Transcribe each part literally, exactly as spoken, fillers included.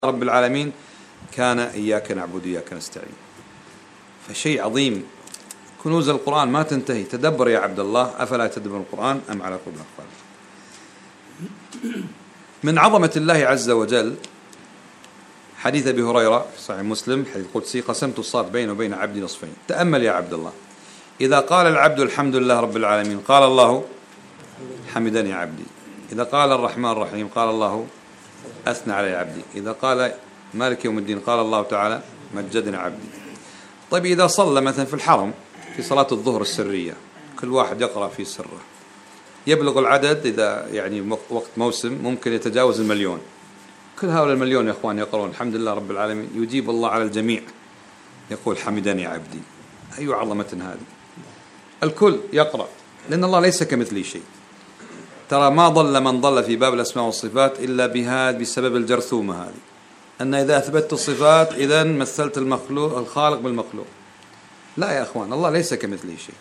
رب العالمين كان إياك نعبد إياك نستعين. فشيء عظيم، كنوز القرآن ما تنتهي. تدبر يا عبد الله، أفلا تدبر القرآن أم على قلوب أقفالها. من عظمة الله عز وجل حديث أبي هريرة في صحيح مسلم حديث قدسي: قسمت الصلاة بيني وبين عبدي نصفين. تأمل يا عبد الله، إذا قال العبد الحمد لله رب العالمين قال الله حمدني عبدي. إذا قال الرحمن الرحيم قال الله أثنى علي عبدي. إذا قال مالك يوم الدين قال الله تعالى مجدني عبدي. طيب إذا صلى مثلا في الحرم في صلاة الظهر السرية، كل واحد يقرأ في سره، يبلغ العدد إذا يعني وقت موسم ممكن يتجاوز المليون. كل هؤلاء المليون يا إخوان يقرؤون الحمد لله رب العالمين، يجيب الله على الجميع، يقول حمدني عبدي. أي عظمة هذه! الكل يقرأ، لأن الله ليس كمثله شيء. ترى ما ضل من ضل في باب الأسماء والصفات إلا بهذا، بسبب الجرثومة هذه، أن إذا أثبتت الصفات إذا مثلت المخلوق الخالق بالمخلوق. لا يا أخوان، الله ليس كمثله شيء،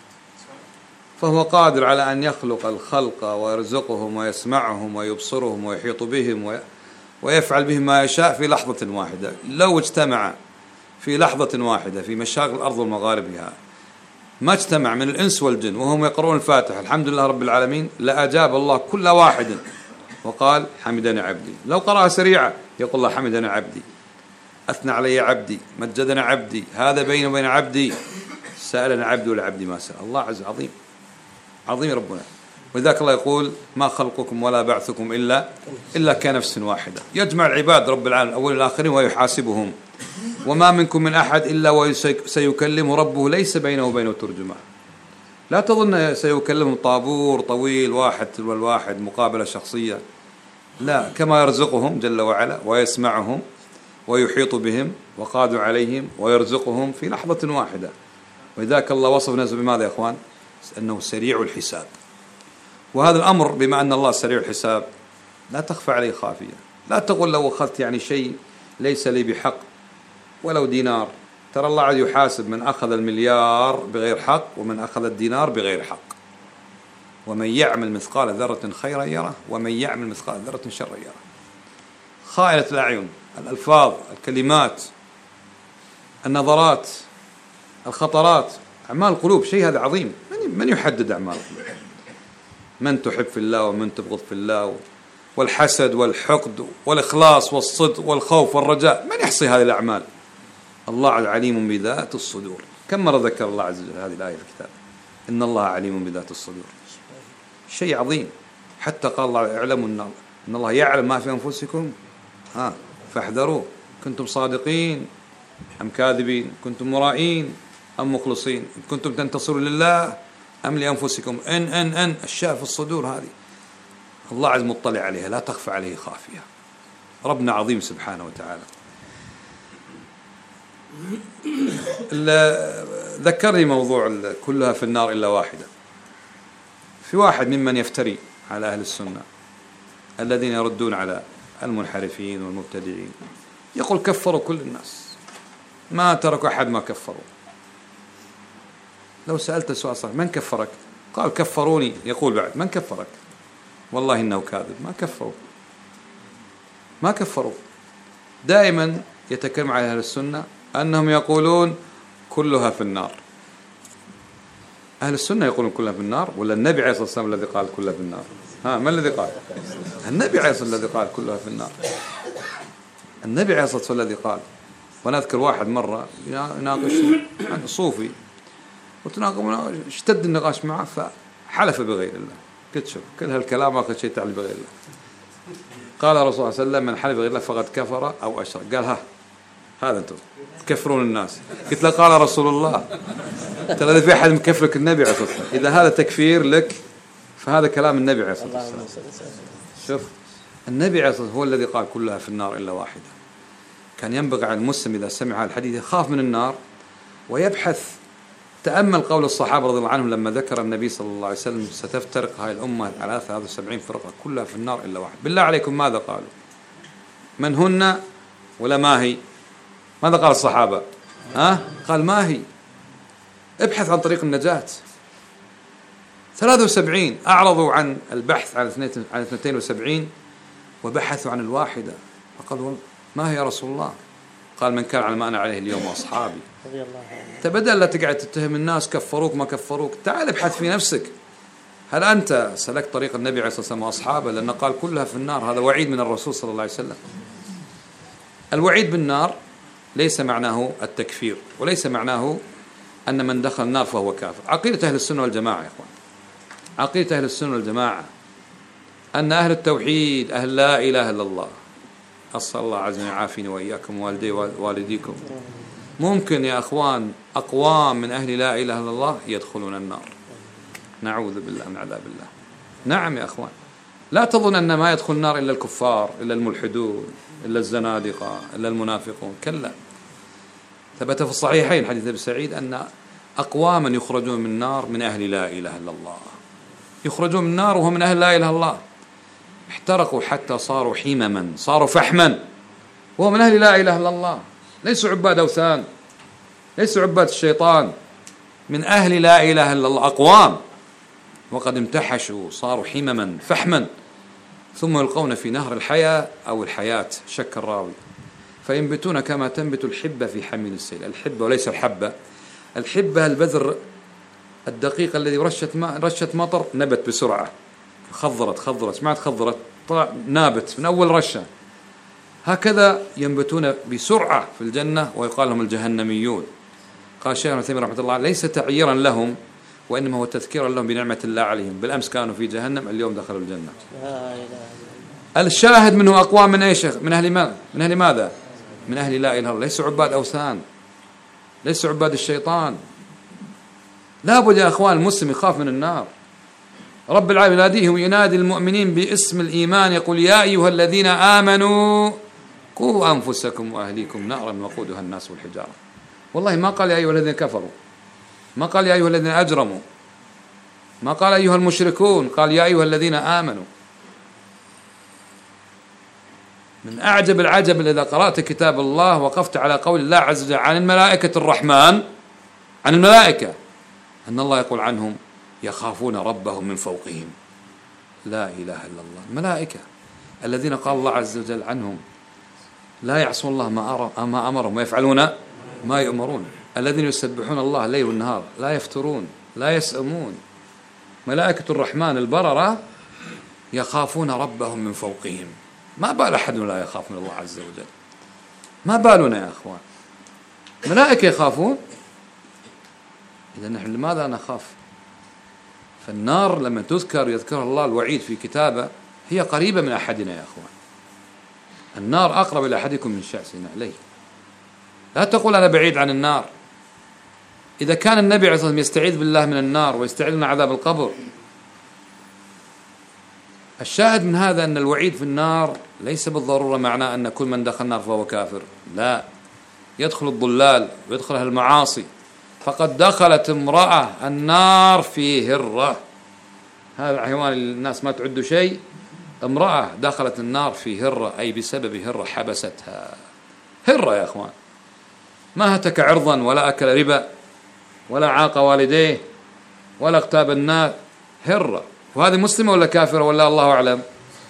فهو قادر على أن يخلق الخلق ويرزقهم ويسمعهم ويبصرهم ويحيط بهم ويفعل بهم ما يشاء في لحظة واحدة. لو اجتمع في لحظة واحدة في مشارق الأرض ومغاربها ما اجتمع من الإنس والجن وهم يقرؤون الفاتحة الحمد لله رب العالمين، لأجاب الله كل واحد وقال حمدني عبدي. لو قرأ سريعة يقول الله حمدني عبدي، أثنى علي عبدي، مجدني عبدي، هذا بيني وبين عبدي، سألني عبدي ولعبدي ما سأل. الله عز عظيم عظيم ربنا. ولذلك الله يقول ما خلقكم ولا بعثكم إلا إلا كنفس واحدة. يجمع العباد رب العالمين الأولين والآخرين ويحاسبهم. وما منكم من أحد إلا وسيكلمه ربه ليس بينه وبينه ترجمان. لا تظن سيكلمهم طابور طويل واحد تلو الواحد مقابلة شخصية، لا، كما يرزقهم جل وعلا ويسمعهم ويحيط بهم وقادر عليهم ويرزقهم في لحظة واحدة. ولذلك الله وصف نفسه بماذا يا أخوان؟ أنه سريع الحساب. وهذا الأمر بما أن الله سريع الحساب لا تخفى عليه خافية. لا تقول لو أخذت يعني شيء ليس لي بحق ولو دينار. ترى الله عز يحاسب من أخذ المليار بغير حق ومن أخذ الدينار بغير حق. ومن يعمل مثقال ذرة خيرا يره ومن يعمل مثقال ذرة شرا يره. خائنة الأعين، الألفاظ، الكلمات، النظرات، الخطرات، أعمال القلوب شيء هذا عظيم. من يحدد أعمال القلوب؟ من تحب في الله ومن تبغض في الله، والحسد والحقد والإخلاص والصدق والخوف والرجاء، من يحصي هذه الأعمال؟ الله عليم بذات الصدور. كم مرة ذكر الله عز وجل هذه الآية في الكتاب؟ إن الله عليم بذات الصدور. شيء عظيم. حتى قال الله اعلموا إن الله يعلم ما في أنفسكم ها فاحذروه. كنتم صادقين أم كاذبين؟ كنتم مرائين أم مخلصين؟ كنتم تنتصرون لله أم لأنفسكم؟ إن إن إن الشاء في الصدور هذه الله عز مطلع عليها، لا تخفى عليه خافية. ربنا عظيم سبحانه وتعالى. ذكرني موضوع كلها في النار إلا واحدة. في واحد ممن يفتري على أهل السنة الذين يردون على المنحرفين والمبتدعين، يقول كفروا كل الناس، ما تركوا أحد ما كفروا. لو سألت السؤال صح من كفرك؟ قال كفروني. يقول بعد من كفرك؟ والله إنه كاذب، ما كفروا ما كفروا. دائما يتكلم على أهل السنة أنهم يقولون كلها في النار. أهل السنة يقولون كلها في النار ولا النبي عليه الصلاة والسلام الذي قال كلها في النار؟ ها، ما الذي قال؟ النبي عليه الصلاة والسلام الذي قال كلها في النار. النبي عليه الصلاة والسلام الذي قال. ونذكر واحد مرة يناقشني عن صوفي، وتناقض اشتد النقاش معه فحلف بغير الله. قلت شوف كل هالكلام ما شيء تعلم بغير الله. قال الرسول صلى الله عليه وسلم من حلف بغير الله فقد كفر أو أشرك. قال ها هذا أنتم تكفرون الناس. قلت له قال رسول الله. ترى إذا في أحد مكفرك النبي عليه الصلاة والسلام، إذا هذا تكفير لك فهذا كلام النبي عليه الصلاة والسلام. شوف النبي عليه الصلاة والسلام هو الذي قال كلها في النار إلا واحدة. كان ينبغي على المسلم إذا سمع الحديث يخاف من النار ويبحث. تأمل قول الصحابة رضي الله عنهم لما ذكر النبي صلى الله عليه وسلم ستفترق هاي الأمة على ثلاث وسبعين فرقة كلها في النار إلا واحد. بالله عليكم ماذا قالوا؟ من هن ولا ما هي؟ ماذا قال الصحابة؟ ها؟ قال ما هي. ابحث عن طريق النجاة. ثلاثة وسبعين أعرضوا عن البحث عن اثنتين وسبعين وبحثوا عن الواحدة. فقالوا ما هي يا رسول الله؟ قال من كان على ما أنا عليه اليوم وأصحابي. رضي الله عنه. تبدأ لا تقعد تتهم الناس كفروك ما كفروك، تعال ابحث في نفسك، هل أنت سلكت طريق النبي عليه الصلاة والسلام وأصحابه؟ لأنه قال كلها في النار، هذا وعيد من الرسول صلى الله عليه وسلم. الوعيد بالنار ليس معناه التكفير، وليس معناه أن من دخل النار فهو كافر. عقيدة أهل السنة والجماعة يا إخوان، عقيدة أهل السنة والجماعة أن أهل التوحيد أهل لا إله إلا الله، أسأل الله عز وجل يعافيني وإياكم ووالدي ووالديكم. ممكن يا أخوان أقوام من أهل لا إله إلا الله يدخلون النار، نعوذ بالله من عذاب الله. نعم يا أخوان، لا تظن أن ما يدخل النار إلا الكفار، إلا الملحدون، إلا الزنادقة، إلا المنافقون، كلا. ثبت في الصحيحين حديث أبي سعيد أن أقواما يخرجون من النار من أهل لا إله إلا الله، يخرجون من النار وهم من أهل لا إله إلا الله، احترقوا حتى صاروا حمما، صاروا فحما، وهم من أهل لا إله إلا الله، ليسوا عباد أوثان، ليسوا عباد الشيطان، من أهل لا إله إلا الله أقوام، وقد امتحشوا صاروا حمما فحما، ثم يلقون في نهر الحياة أو الحياة، شك الراوي، فينبتون كما تنبت الحبة في حميل السيل. الحبة وليس الحبة، الحبة البذر الدقيق الذي رشت ماء رشة مطر نبت بسرعة، خضرت خضرت سمعت خضرت طلع نابت من أول رشة. هكذا ينبتون بسرعة في الجنة، ويقال لهم الجهنميون. قال الشيخ ابن تيمية رحمة الله ليس تعييرا لهم، وإنما هو تذكيرا لهم بنعمة الله عليهم، بالأمس كانوا في جهنم اليوم دخلوا الجنة. الشاهد منه أقوام من أي شيخ؟ من أهل ما؟ من أهل ماذا؟ من أهل لا إله إلا الله، ليسوا عباد أوثان، ليسوا عباد الشيطان. لا بد يا أخوان المسلم يخاف من النار. رب العالمين يناديهم، ينادي المؤمنين باسم الإيمان، يقول يا أيها الذين آمنوا قوا أنفسكم وأهليكم نارا وقودها الناس والحجارة. والله ما قال يا أيها الذين كفروا، ما قال يا أيها الذين أجرموا، ما قال أيها المشركون، قال يا أيها الذين آمنوا. من أعجب العجب إذا قرأت كتاب الله وقفت على قول الله عز وجل عن الملائكة الرحمن، عن الملائكة، أن الله يقول عنهم يخافون ربهم من فوقهم. لا إله إلا الله، الملائكة الذين قال الله عز وجل عنهم لا يعصون الله ما أمرهم ويفعلون ما يؤمرون، الذين يسبحون الله الليل والنهار لا يفترون لا يسأمون. ملائكة الرحمن البررة يخافون ربهم من فوقهم. ما بال أحد لا يخاف من الله عز وجل؟ ما بالنا يا أخوان؟ ملائكة يخافون، إذا نحن لماذا نخاف؟ فالنار لما تذكر يذكر الله الوعيد في كتابه هي قريبة من أحدنا يا أخوان. النار أقرب إلى أحدكم من شعثنا إليه. لا تقول أنا بعيد عن النار. إذا كان النبي عليه الصلاة والسلام يستعيذ بالله من النار ويستعيذ من عذاب القبر، الشاهد من هذا أن الوعيد في النار ليس بالضرورة معناه أن كل من دخل النار فهو كافر، لا، يدخل الضلال ويدخل أهل المعاصي. فقد دخلت امرأة النار في هرة، هذا حيوان الناس ما تعد شيء، امرأة دخلت النار في هرة، أي بسبب هرة حبستها. هرة يا أخوان، ما هتك عرضا ولا أكل ربا ولا عاق والديه ولا اغتاب الناس، هرة. وهذه مسلمة ولا كافرة ولا الله أعلم؟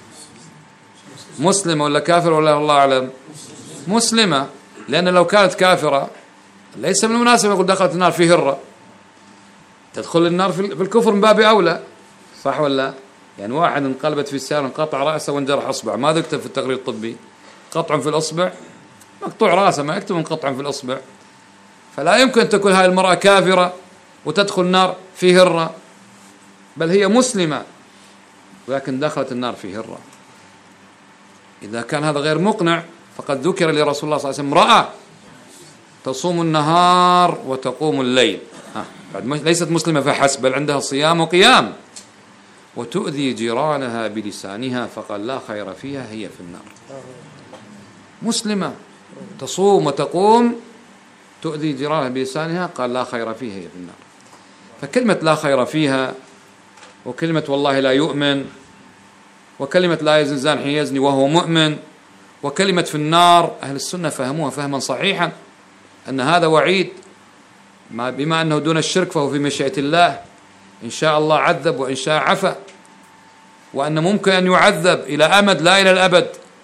مسلمة ولا كافرة ولا الله أعلم؟ مسلمة، لأن لو كانت كافرة ليس من المناسب يقول دخلت النار في هرة. تدخل النار في الكفر من باب أولى، صح ولا؟ يعني واحد انقلبت في السيارة انقطع رأسه وانجرح أصبع، ماذا يكتب في التقرير الطبي؟ قطع في الأصبع، مقطوع رأسه، ما يكتب انقطع في الأصبع. فلا يمكن أن تكون هذه المرأة كافرة وتدخل النار في هرة، بل هي مسلمة ولكن دخلت النار في هرة. إذا كان هذا غير مقنع فقد ذكر لرسول الله صلى الله عليه وسلم امرأة تصوم النهار وتقوم الليل، ليست مسلمة فحسب بل عندها صيام وقيام، وتؤذي جيرانها بلسانها، فقال لا خير فيها هي في النار. مسلمة تصوم وتقوم تؤذي جيرانها بلسانها، قال لا خير فيها هي في النار. فكلمة لا خير فيها، وكلمة والله لا يؤمن، وكلمة لا يزني زان حين يزني وهو مؤمن، وكلمة في النار، أهل السنة فهموها فهما صحيحا أن هذا وعيد، بما أنه دون الشرك فهو في مشيئة الله، إن شاء الله عذب وإن شاء عفى، وأن ممكن أن يعذب إلى أمد لا إلى الأبد،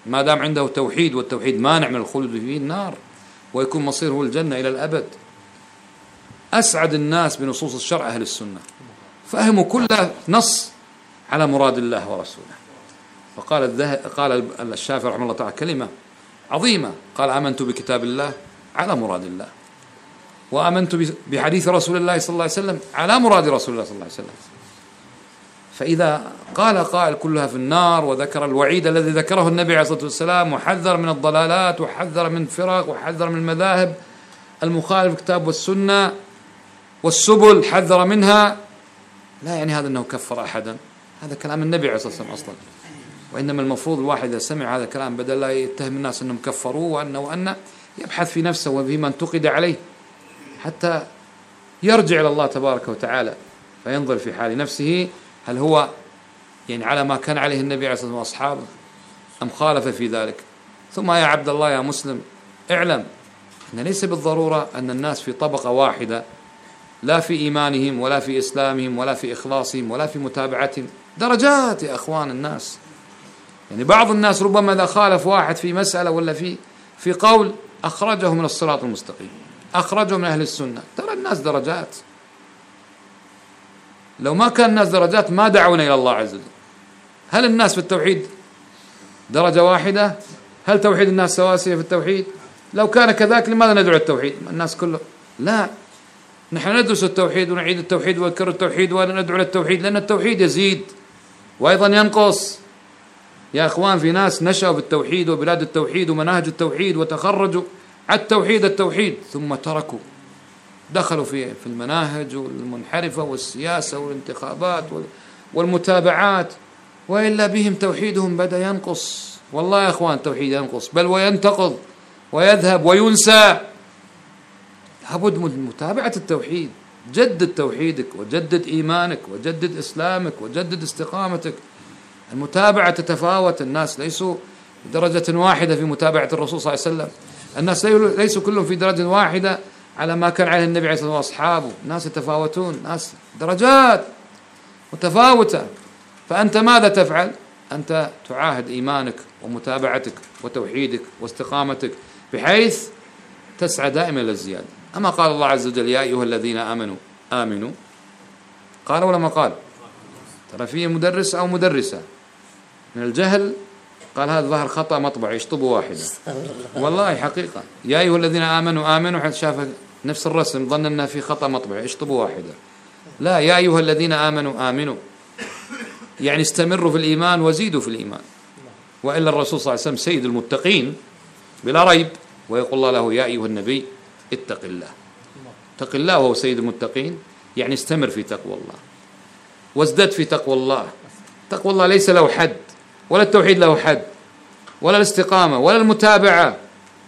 ما دام عنده توحيد، والتوحيد مانع من الخلود في النار، ويكون مصيره الجنة إلى الأبد. أسعد الناس بنصوص الشرع أهل السنة، فهموا كل نص على مراد الله ورسوله. فقال الذه... قال الشافعي رحمه الله تعالى كلمة عظيمة، قال: آمنت بكتاب الله على مراد الله، وآمنت بحديث رسول الله صلى الله عليه وسلم على مراد رسول الله صلى الله عليه وسلم. فإذا قال قائل كلها في النار، وذكر الوعيد الذي ذكره النبي عليه الصلاة والسلام، وحذر من الضلالات، وحذر من فرق، وحذر من المذاهب المخالف الكتاب والسنة، والسبل حذر منها، لا يعني هذا أنه كفر أحدا، هذا كلام النبي عليه الصلاة والسلام أصلا. وإنما المفروض الواحد إذا سمع هذا الكلام بدل لا يتهم الناس أنهم كفروه وأنه وأن يبحث في نفسه وفيما انتقد عليه، حتى يرجع إلى الله تبارك وتعالى، فينظر في حال نفسه هل هو يعني على ما كان عليه النبي عليه الصلاة والسلام وأصحابه أم خالف في ذلك. ثم يا عبد الله يا مسلم، اعلم أن ليس بالضرورة أن الناس في طبقة واحدة، لا في إيمانهم ولا في إسلامهم ولا في إخلاصهم ولا في متابعتهم، درجات يا أخوان الناس. يعني بعض الناس ربما إذا خالف واحد في مسألة ولا في في قول أخرجه من الصراط المستقيم، أخرجه من أهل السنة. ترى الناس درجات، لو ما كان الناس درجات ما دعونا إلى الله عز وجل. هل الناس في التوحيد درجة واحدة؟ هل توحيد الناس سواسية في التوحيد؟ لو كان كذلك لماذا ندعو التوحيد الناس كله؟ لا، نحن ندرس التوحيد ونعيد التوحيد ونكرر التوحيد وندعو للتوحيد، لأن التوحيد يزيد وأيضا ينقص. يا أخوان، في ناس نشأوا بالتوحيد وبلاد التوحيد ومناهج التوحيد وتخرجوا على التوحيد التوحيد ثم تركوا، دخلوا في في المناهج المنحرفة والسياسة والانتخابات والمتابعات، وإلا بهم توحيدهم بدأ ينقص. والله يا أخوان التوحيد ينقص بل وينتقض ويذهب وينسى. لابد من متابعة التوحيد، جدد توحيدك وجدد إيمانك وجدد إسلامك وجدد استقامتك. المتابعة تتفاوت، الناس ليسوا بدرجة واحدة في متابعة الرسول صلى الله عليه وسلم، الناس ليسوا كلهم في درجة واحدة على ما كان عليه النبي عليه الصلاة والسلام وأصحابه، ناس يتفاوتون، ناس درجات متفاوتة. فأنت ماذا تفعل؟ أنت تعاهد إيمانك ومتابعتك وتوحيدك واستقامتك بحيث تسعى دائما للزيادة. أما قال الله عز وجل: يا أيها الذين آمنوا آمنوا، قال ولا ما قال؟ ترى فيه مدرس أو مدرسة من الجهل قال هذا ظهر خطأ مطبع يشطبوا واحدة، والله حقيقة. يا أيها الذين آمنوا آمنوا، حتى شاف نفس الرسم ظن أنه في خطأ مطبع يشطبوا واحدة. لا، يا أيها الذين آمنوا آمنوا يعني استمروا في الإيمان وزيدوا في الإيمان. وإلا الرسول صلى الله عليه وسلم سيد المتقين بلا ريب، ويقول الله له: يا أيها النبي اتق الله. اتق الله وهو سيد المتقين، يعني استمر في تقوى الله وازدد في تقوى الله. تقوى الله ليس له حد، ولا التوحيد له حد، ولا الاستقامة ولا المتابعة،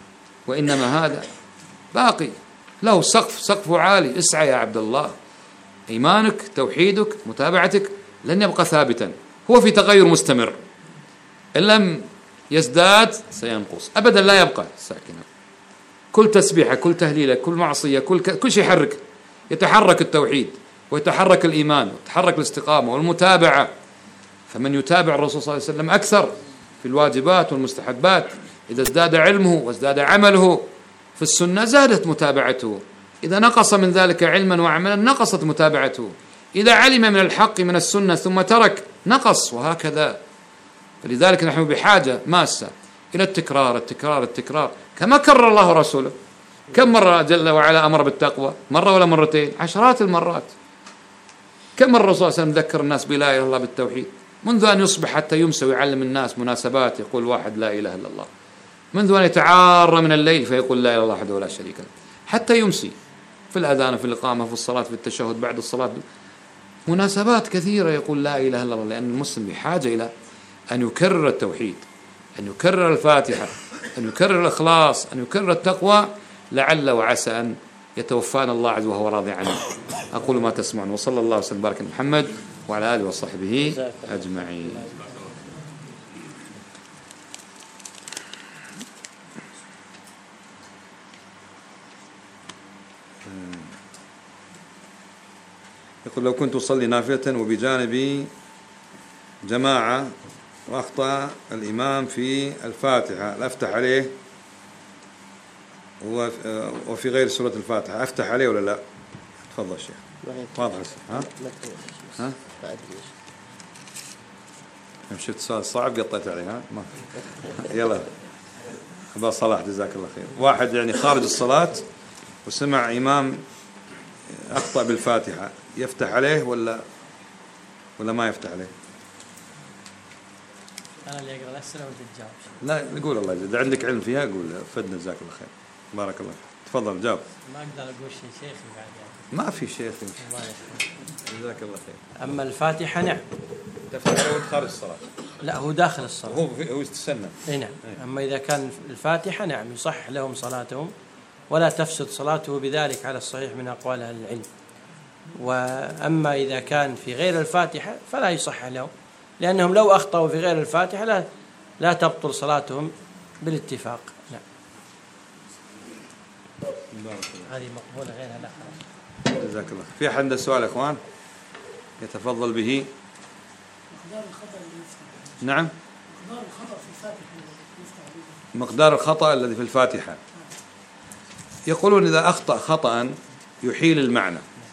وإنما هذا باقي له سقف، سقفه عالي. اسعى يا عبد الله، إيمانك توحيدك متابعتك لن يبقى ثابتا، هو في تغير مستمر، إن لم يزداد سينقص أبدا، لا يبقى ساكنا. كل تسبيحة، كل تهليلة، كل معصية، كل ك... كل شيء يحرك، يتحرك التوحيد ويتحرك الإيمان ويتحرك الاستقامة والمتابعة. فمن يتابع الرسول صلى الله عليه وسلم أكثر في الواجبات والمستحبات، إذا ازداد علمه وازداد عمله في السنة زادت متابعته، إذا نقص من ذلك علما وعملا نقصت متابعته، إذا علم من الحق من السنة ثم ترك نقص، وهكذا. فلذلك نحن بحاجة ماسة إلى التكرار التكرار التكرار، كما كرر الله رسوله. كم مرة جل وعلا أمر بالتقوى؟ مرة ولا مرتين؟ عشرات المرات. كم مرة الرسول صلى الله عليه وسلم ذكر الناس بلا إله إلا الله بالتوحيد؟ منذ أن يصبح حتى يمسى ويعلم الناس مناسبات يقول واحد لا إله إلا الله، منذ أن يتعار من الليل فيقول لا إله إلا الله وحده ولا شريك له، حتى يمسي في الأذان في الإقامة في الصلاة في التشهد بعد الصلاة، مناسبات كثيرة يقول لا إله إلا الله. لأن المسلم بحاجة إلى أن يكرر التوحيد، أن يكرر الفاتحة، أن يكرر الإخلاص، أن يكرر التقوى، لعل وعسى أن يتوفانا الله عز وهو راضي عنه. أقول ما تسمعون، وصلى الله وسلم وبارك على محمد وعلى آله وصحبه أجمعين. يقول: لو كنت أصلي نافلة وبجانبي جماعة وأخطأ الإمام في الفاتحة أفتح عليه وفي غير سورة الفاتحة أفتح عليه ولا لا؟ تفضل شيخ. واضح ها؟ ها؟ شفت سؤال صعب قطيت عليه ها؟ ما يلا أبا صلاح جزاك الله خير. واحد يعني خارج الصلاة وسمع إمام أخطأ بالفاتحة يفتح عليه ولا ولا ما يفتح عليه؟ أنا اللي أقرأ الأسئلة وأنت تجاوب. لا نقول الله إذا عندك علم فيها قول فدنا جزاك الله خير. بارك الله تفضل جاوب. ما أقدر أقول شيء شيخي بعد ما يعني. في شيخ جزاك الله خير. أما الفاتحة نعم تفتح عليه خارج الصلاة. لا هو داخل الصلاة. هو هو يتسنن. اي نعم. أما إذا كان الفاتحة نعم يصح لهم صلاتهم ولا تفسد صلاته بذلك على الصحيح من أقوال أهل العلم. وأما إذا كان في غير الفاتحة فلا يصح لهم لأنهم لو أخطأوا في غير الفاتحة لا لا تبطل صلاتهم بالاتفاق. نعم. هذه مقبولة غيرها لا. جزاك الله. في أحد عنده سؤال إخوان يتفضل به؟ مقدار الخطأ اللي يفتح. نعم. مقدار الخطأ في الفاتحة اللي يفتح به. مقدار الخطأ الذي في الفاتحة. يقولون إذا أخطأ خطأ يحيل المعنى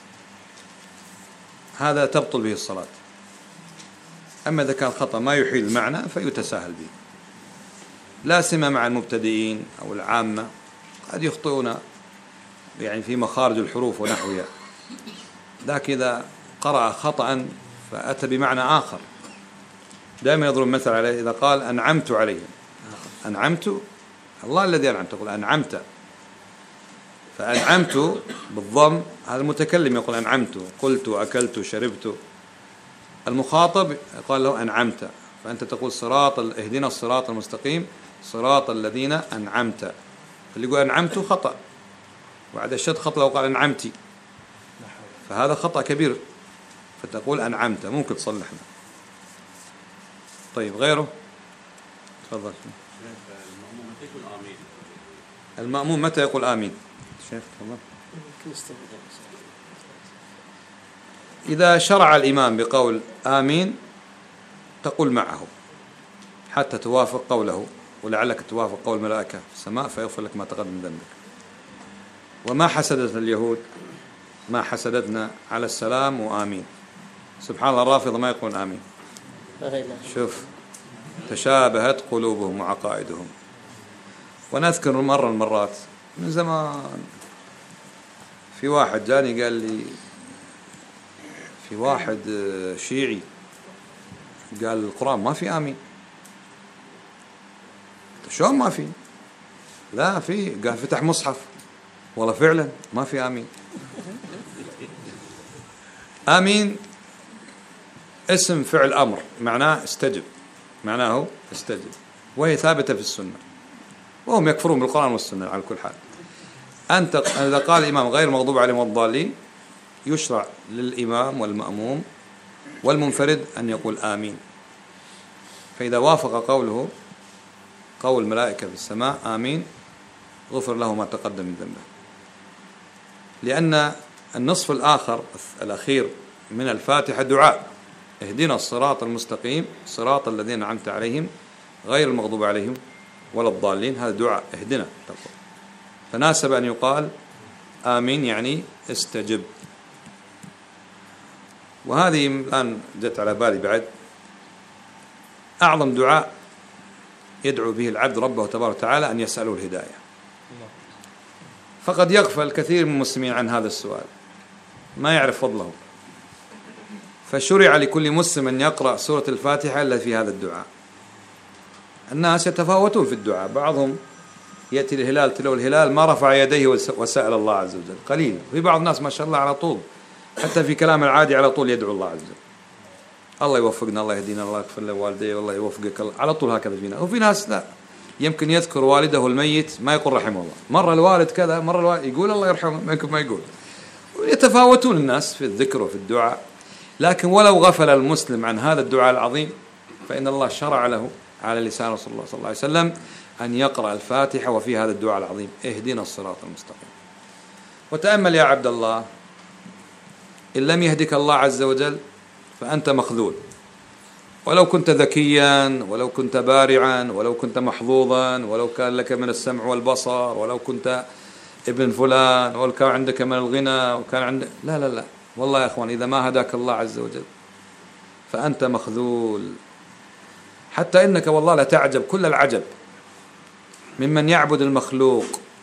هذا تبطل به الصلاة. أما إذا كان خطأ ما يحيل المعنى فيتساهل به. لا سيما مع المبتدئين أو العامة قد يخطئون يعني في مخارج الحروف ونحوها. لكن إذا قرأ خطأ فأتى بمعنى آخر. دائما يضرب مثل عليه إذا قال أنعمت عليهم. أنعمت الله الذي أنعمت يقول أنعمت. فأنعمت بالضم هذا المتكلم يقول أنعمت قلت أكلت شربت. المخاطب قال له أنعمت فأنت تقول صراط اهدنا الصراط المستقيم صراط الذين أنعمت. اللي يقول أنعمت خطأ وعد الشد خطأ لو قال أنعمتي فهذا خطأ كبير فتقول أنعمت ممكن تصلحنا. طيب غيره تفضل. المأموم متى يقول آمين؟ المأموم متى يقول آمين؟ شيخ تفضل. إذا شرع الإمام بقول آمين تقول معه حتى توافق قوله ولعلك توافق قول الملائكة في السماء فيغفر لك ما تقدم من ذنبك. وما حسدتنا اليهود ما حسدتنا على السلام وآمين. سبحان الله الرافضة ما يقولون آمين. شوف تشابهت قلوبهم وعقائدهم. ونذكر مرة المرات من زمان في واحد جاني قال لي في واحد شيعي قال القرآن ما في آمين. شلون ما في؟ لا في. قال فتح مصحف والله فعلا ما في آمين. آمين اسم فعل أمر معناه استجب معناه استجب وهي ثابتة في السنة وهم يكفرون بالقرآن والسنة على كل حال. أنت إذا قال الإمام غير مغضوب عليهم والضالين يشرع للإمام والمأموم والمنفرد أن يقول آمين. فإذا وافق قوله قول الملائكة في السماء آمين غفر له ما تقدم من ذنبه. لأن النصف الآخر الأخير من الفاتحة دعاء اهدنا الصراط المستقيم صراط الذين أنعمت عليهم غير المغضوب عليهم ولا الضالين. هذا دعاء اهدنا فناسب أن يقال آمين يعني استجب. وهذه الآن جت على بالي بعد أعظم دعاء يدعو به العبد ربه تبارك وتعالى أن يسأله الهداية. فقد يغفل كثير من المسلمين عن هذا السؤال ما يعرف فضله. فشرع لكل مسلم أن يقرأ سورة الفاتحة إلا في هذا الدعاء. الناس يتفاوتون في الدعاء بعضهم يأتي الهلال تلو الهلال ما رفع يديه وسأل الله عز وجل قليل. في بعض الناس ما شاء الله على طول حتى في كلام العادي على طول يدعو الله عز وجل الله يوفقنا الله يهدينا الله يغفر لوالديه والله يوفقك الله. على طول هكذا فينا. وفي ناس لا يمكن يذكر والده الميت ما يقول رحمه الله مرة الوالد كذا مرة الوالد يقول الله يرحمه منكم ما يقول. يتفاوتون الناس في الذكر وفي الدعاء. لكن ولو غفل المسلم عن هذا الدعاء العظيم فإن الله شرع له على لسان رسول الله صلى الله عليه وسلم أن يقرأ الفاتحة وفي هذا الدعاء العظيم اهدنا الصراط المستقيم. وتأمل يا عبد الله إن لم يهدك الله عز وجل فأنت مخذول ولو كنت ذكيا، ولو كنت بارعا، ولو كنت محظوظا، ولو كان لك من السمع والبصر، ولو كنت ابن فلان، ولو كان عندك من الغنى، وكان عندك لا لا لا والله يا أخوان، إذا ما هداك الله عز وجل فأنت مخذول. حتى إنك والله لا تعجب كل العجب ممن يعبد المخلوق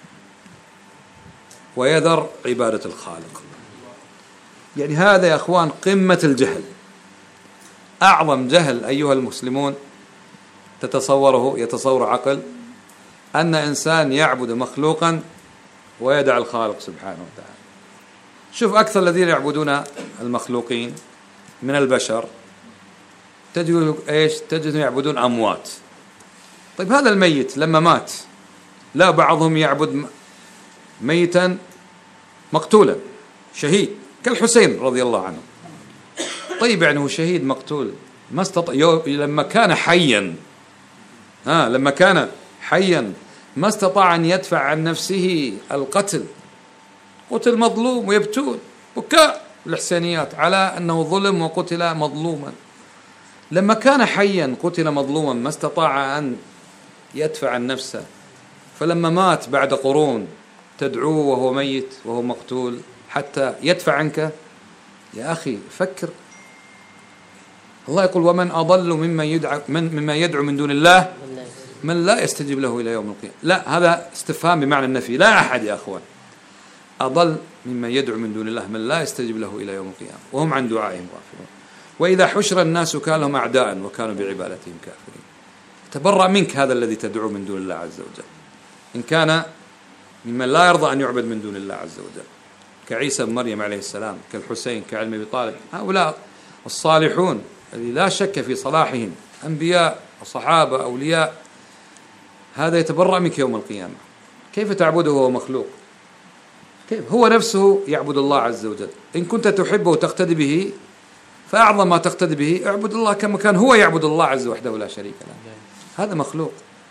ويذر عبادة الخالق. يعني هذا يا أخوان قمة الجهل، أعظم جهل أيها المسلمون تتصوره يتصور عقل أن إنسان يعبد مخلوقا ويدع الخالق سبحانه وتعالى. شوف أكثر الذين يعبدون المخلوقين من البشر تجد إيش؟ تجد يعبدون أموات. طيب هذا الميت لما مات، لا بعضهم يعبد ميتا مقتولا شهيد كالحسين رضي الله عنه. طيب يعني هو شهيد مقتول ما استطاع لما كان حيا ها لما كان حيا ما استطاع أن يدفع عن نفسه القتل، قتل مظلوم ويبتون بكاء الإحسانيات على أنه ظلم وقتل مظلوما. لما كان حيا قتل مظلوما ما استطاع أن يدفع عن نفسه، فلما مات بعد قرون تدعوه وهو ميت وهو مقتول حتى يدفع عنك. يا أخي فكر. الله يقول ومن أضل ممن يدعو من مما يدعو من دون الله من لا يستجيب له إلى يوم القيامة. لا، هذا استفهام بمعنى النفي، لا أحد يا أخوان أضل ممن يدعو من دون الله من لا يستجيب له إلى يوم القيامة وهم عن دعائهم غافلون. وإذا حشر الناس كانوا لهم أعداء وكانوا بعبادتهم كافرين. تبرأ منك هذا الذي تدعو من دون الله عز وجل، إن كان ممن لا يرضى أن يعبد من دون الله عز وجل كعيسى بن مريم عليه السلام، كالحسين، كعلي بن طالب. هؤلاء الصالحون الذي لا شك في صلاحهم، أنبياء وصحابة أولياء، هذا يتبرأ منك يوم القيامة. كيف تعبده وهو مخلوق؟ كيف هو نفسه يعبد الله عز وجل؟ إن كنت تحبه وتقتدي به فأعظم ما تقتدي به اعبد الله كما كان هو يعبد الله عز وحده لا شريك له. هذا مخلوق.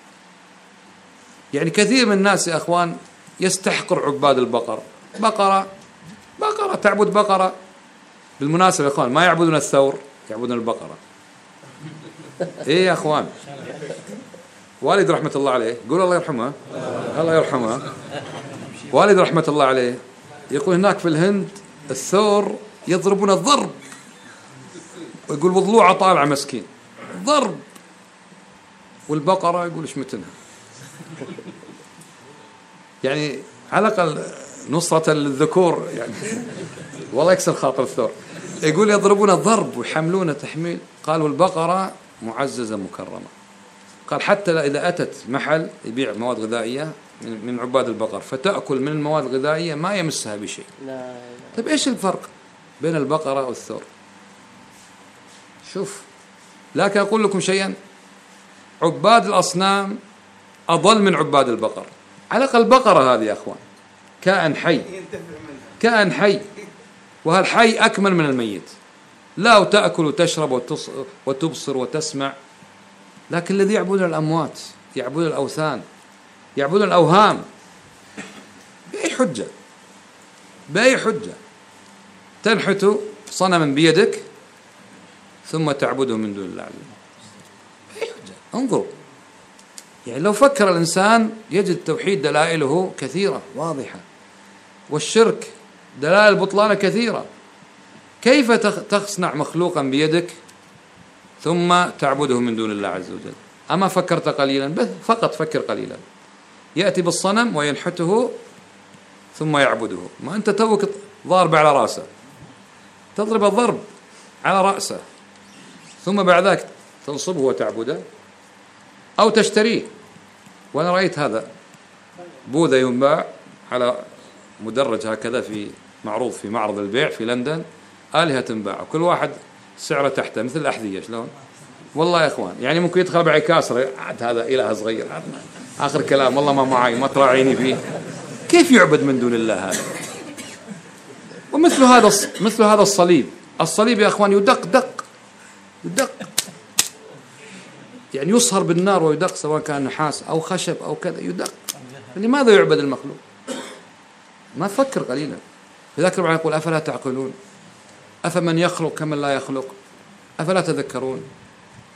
يعني كثير من الناس يا أخوان يستحقر عباد البقر. بقرة بقرة تعبد بقرة. بالمناسبة يا أخوان ما يعبدون الثور، يعبدون البقرة. إيه يا أخوان، والد رحمة الله عليه يقول الله يرحمه الله يرحمه والد رحمة الله عليه يقول هناك في الهند الثور يضربون الضرب، ويقول وضلوعه طالعة مسكين ضرب، والبقرة يقول ايش متنها. يعني على الأقل نصرة للذكور يعني والله يكسر خاطر الثور. يقول يضربون الضرب ويحملون تحميل. قال والبقرة معززة مكرمة. قال حتى إذا أتت محل يبيع مواد غذائية من عباد البقر فتأكل من المواد الغذائية ما يمسها بشيء. طيب إيش الفرق بين البقرة والثور؟ شوف، لكن أقول لكم شيئا، عباد الأصنام أضل من عباد البقر. على الأقل البقرة هذه يا أخوان كائن حي، كائن حي، وهالحي أكمل من الميت. لا وتأكل وتشرب وتبصر وتسمع. لكن الذي يعبدون الأموات، يعبدون الأوثان، يعبدون الأوهام، بأي حجة؟ بأي حجة تنحت صنما بيدك ثم تعبده من دون الله عز وجل؟ بأي حجة؟ انظروا، يعني لو فكر الإنسان يجد التوحيد دلائله كثيرة واضحة، والشرك دلائل بطلان كثيرة. كيف تصنع مخلوقا بيدك ثم تعبده من دون الله عز وجل؟ أما فكرت قليلا؟ بس فقط فكر قليلا. يأتي بالصنم وينحته ثم يعبده. ما أنت توك ضارب على رأسه، تضرب الضرب على رأسه ثم بعد ذلك تنصبه وتعبده أو تشتريه. وأنا رأيت هذا بوذا ينباع على مدرج هكذا في معروض في معرض البيع في لندن، آلهة تنباع وكل واحد سعره تحته مثل الأحذية. شلون والله يا إخوان، يعني ممكن يدخل بعي كاسر عاد هذا إله صغير، آخر كلام والله ما معي ما تراعيني فيه. كيف يعبد من دون الله هذا؟ ومثل هذا مثل هذا الصليب. الصليب يا إخوان يدق دق يدق، يعني يصهر بالنار ويدق، سواء كان نحاس أو خشب أو كذا يدق. لماذا يعبد المخلوق؟ ما تفكر قليلا. لذلك ربنا يقول أفلا تعقلون أفمن يخلق كمن لا يخلق أفلا تذكرون.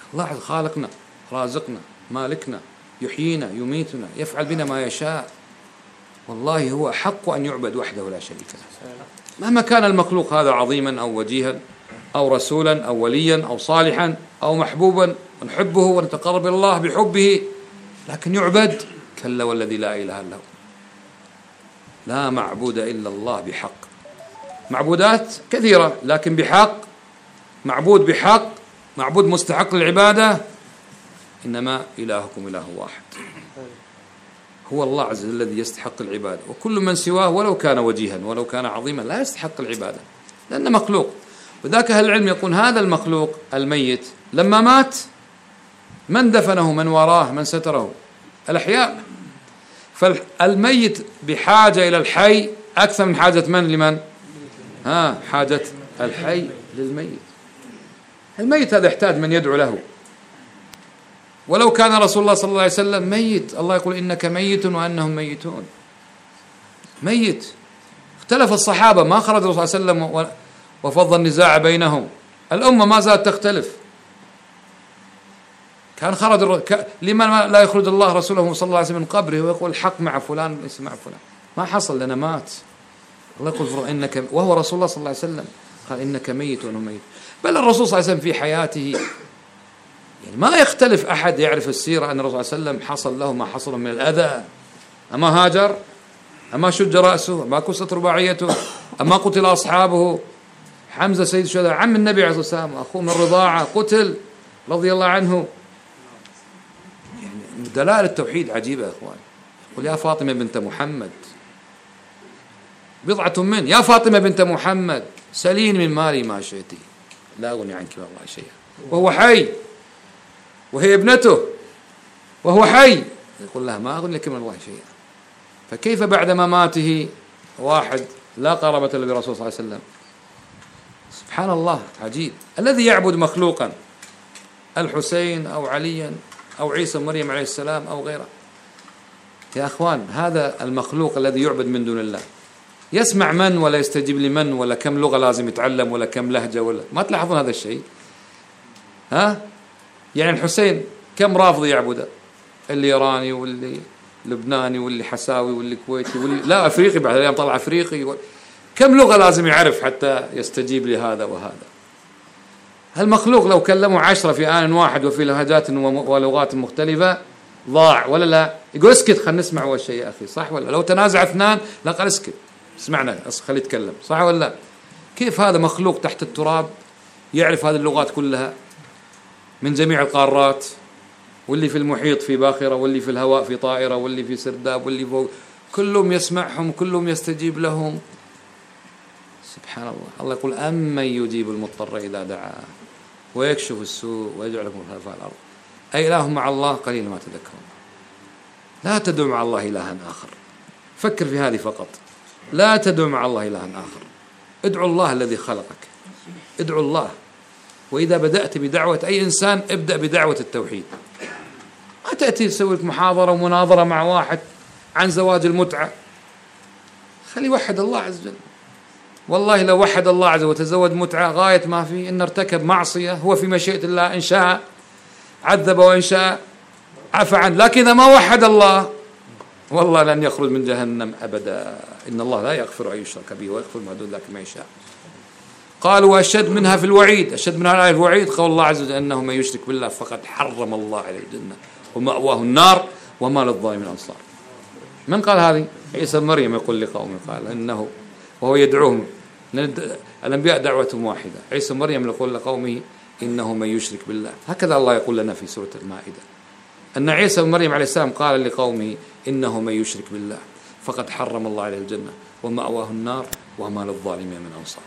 الله خالقنا رازقنا مالكنا يحيينا يميتنا يفعل بنا ما يشاء، والله هو حق أن يعبد وحده لا شريك له. مهما كان المخلوق هذا عظيما أو وجيها أو رسولا أو وليا أو صالحا أو محبوبا ونحبه ونتقرب إلى الله بحبه، لكن يعبد كلا والذي لا إله إلا هو، لا معبود إلا الله بحق. معبودات كثيرة لكن بحق، معبود بحق، معبود مستحق للعبادة، إنما إلهكم إله واحد، هو الله عز وجل الذي يستحق العبادة، وكل من سواه ولو كان وجيها ولو كان عظيما لا يستحق العبادة لأنه مخلوق. وذاك أهل العلم يقول هذا المخلوق الميت لما مات من دفنه؟ من وراه؟ من ستره؟ الأحياء. فالميت بحاجة إلى الحي أكثر من حاجة من لمن؟ ها حاجة الحي للميت. الميت هذا يحتاج من يدعو له، ولو كان رسول الله صلى الله عليه وسلم ميت الله يقول إنك ميت وأنهم ميتون. ميت. اختلف الصحابة ما خرج الرسول صلى الله عليه وسلم وفض النزاع بينهم، الأمة ما زالت تختلف. كان خرج الر... ك... لمن لا يخرج الله رسوله صلى الله عليه وسلم من قبره ويقول الحق مع فلان ليس مع فلان؟ ما حصل لنا مات. الله يقول إنك، وهو رسول الله صلى الله عليه وسلم قال إنك ميت وأنهم ميت. بل الرسول صلى الله عليه وسلم في حياته يعني ما يختلف أحد يعرف السيرة أن الرسول صلى الله عليه وسلم حصل له ما حصل من الأذى، أما هاجر، أما شج رأسه، أما كست رباعيته، أما قتل أصحابه. حمزة سيد الشهداء عم النبي عليه الصلاة والسلام أخوه من الرضاعة قتل رضي الله عنه. يعني دلائل التوحيد عجيبة يا أخوان. قل يا فاطمة بنت محمد بضعة من، يا فاطمة بنت محمد سلين من مالي ما شئتي لا أغني عنك من الله شيئا، وهو حي وهي ابنته وهو حي يقول لها ما أغني لك من الله شيئا. فكيف بعد مماته واحد لا قرابة له برسول صلى الله عليه وسلم؟ سبحان الله عجيب. الذي يعبد مخلوقا الحسين أو عليا أو عيسى مريم عليه السلام أو غيره، يا أخوان هذا المخلوق الذي يعبد من دون الله يسمع من ولا يستجيب لمن ولا كم لغة لازم يتعلم ولا كم لهجة، ولا ما تلاحظون هذا الشيء؟ ها يعني الحسين كم رافض يعبده؟ اللي إيراني واللي لبناني واللي حساوي واللي كويتي واللي لا أفريقي، بعد الأيام طلع أفريقي و... كم لغة لازم يعرف حتى يستجيب لهذا وهذا. هالمخلوق لو كلموا عشرة في آن واحد وفي لهجات ولغات مختلفة ضاع ولا لا؟ يقول اسكت خلينا نسمع أول شيء يا أخي، صح ولا؟ لو تنازع اثنان لا قال اسكت اسمعنا خليه يتكلم، صح ولا لا؟ كيف هذا مخلوق تحت التراب يعرف هذه اللغات كلها من جميع القارات، واللي في المحيط في باخرة، واللي في الهواء في طائرة، واللي في سرداب، واللي فوق، كلهم يسمعهم، كلهم يستجيب لهم. سبحان الله. الله يقول أمن يجيب المضطر إذا دعاه ويكشف السوء ويجعلكم خلفاء الأرض أي إله مع الله قليلا ما تذكرون. لا تدعو مع الله إلها آخر، فكر في هذه فقط، لا تدعو مع الله إلها آخر، ادعو الله الذي خلقك، ادعو الله. وإذا بدأت بدعوة أي إنسان ابدأ بدعوة التوحيد. ما تأتي تسوي لك محاضرة ومناظرة مع واحد عن زواج المتعة، خلي وحد الله عز وجل. والله لو وحد الله عز وجل وتزوج متعة غاية ما فيه إن ارتكب معصية، هو في مشيئة الله إن شاء عذب وإن شاء عفى عنه، لكن إذا ما وحد الله والله لن يخرج من جهنم أبدا. إن الله لا يغفر أن يشرك به ويغفر ما دون ذلك ما يشاء. قالوا أشد منها في الوعيد، أشد منها الآية الوعيد قول الله عز وجل أنه من يشرك بالله فقد حرم الله عليه الجنة ومأواه النار وما للظالمين أنصار. من قال هذه؟ عيسى مريم يقول لقومه، قال إنه وهو يدعوهم، الأنبياء دعوتهم واحدة، عيسى مريم يقول لقومه إنه من يشرك بالله. هكذا الله يقول لنا في سورة المائدة أن عيسى مريم عليه السلام قال لقومه إنه من يشرك بالله فقد حرم الله عليه الجنة ومأواه النار وما للظالمين من أنصار.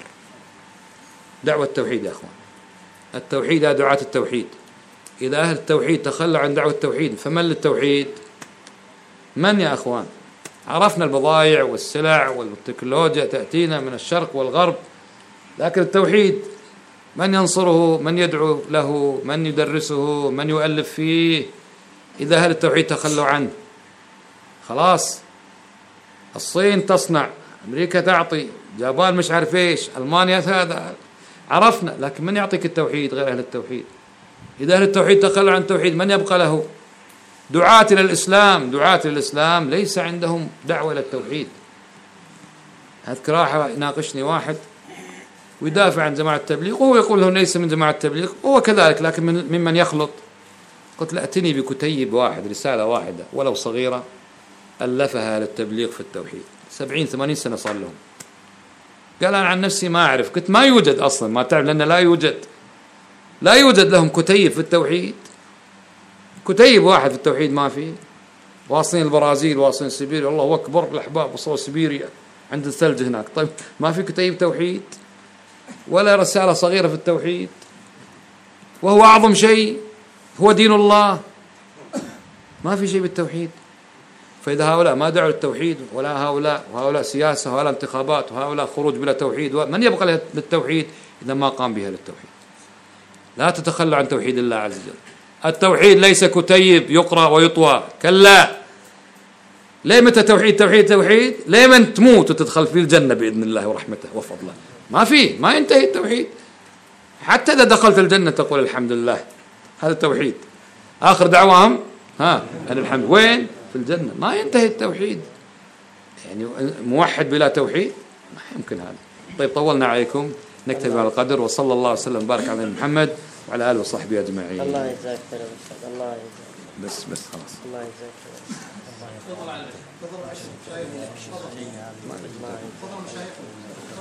دعوة التوحيد يا أخوان، التوحيد يا دعاة التوحيد. إذا أهل التوحيد تخلوا عن دعوة التوحيد فمن للتوحيد؟ من يا أخوان؟ عرفنا البضائع والسلع والتكنولوجيا تأتينا من الشرق والغرب، لكن التوحيد من ينصره؟ من يدعو له؟ من يدرسه؟ من يؤلف فيه؟ إذا أهل التوحيد تخلوا عنه خلاص. الصين تصنع، أمريكا تعطي، جابان مش عارف إيش، ألمانيا هذا، عرفنا، لكن من يعطيك التوحيد غير أهل التوحيد؟ إذا أهل التوحيد تخلوا عن التوحيد من يبقى له؟ دعاة إلى الإسلام، دعاة إلى الإسلام ليس عندهم دعوة إلى التوحيد. أذكر راح يناقشني واحد ويدافع عن جماعة التبليغ وهو يقول له ليس من جماعة التبليغ، هو كذلك لكن من ممن يخلط. قلت له ائتني بكتيب واحد، رسالة واحدة ولو صغيرة ألفها للتبليغ في التوحيد، سبعين ثمانين سنة صار لهم. قال أنا عن نفسي ما أعرف، قلت ما يوجد أصلا، ما تعرف لأن لا يوجد لا يوجد لهم كتيب في التوحيد. كتيب واحد في التوحيد ما فيه. واصلين البرازيل واصلين سيبيريا، الله أكبر، الأحباب وصلوا سيبيريا عند الثلج هناك. طيب ما في كتيب توحيد ولا رسالة صغيرة في التوحيد، وهو أعظم شيء هو دين الله، ما في شيء بالتوحيد. فإذا هؤلاء ما دعوا للتوحيد، ولا هؤلاء وهؤلاء سياسة وهؤلاء انتخابات وهؤلاء خروج بلا توحيد، من يبقى للتوحيد إذا ما قام بها للتوحيد؟ لا تتخلوا عن توحيد الله عز وجل. التوحيد ليس كتيب يقرأ ويطوى، كلا. ليه متى توحيد توحيد توحيد؟ ليه من تموت وتدخل في الجنة بإذن الله ورحمته وفضله؟ ما في، ما ينتهي التوحيد. حتى إذا دخلت الجنة تقول الحمد لله، هذا التوحيد. آخر دعواهم ها أن الحمد، وين؟ في الجنة. ما ينتهي التوحيد. يعني موحد بلا توحيد ما يمكن هذا. طيب طولنا عليكم، نكتفي على القدر، وصلى الله وسلم وبارك على محمد وعلى آله وصحبه أجمعين. الله يجزاك خير أستاذ، الله يجزاك. بس بس خلاص. الله يجزاك خير.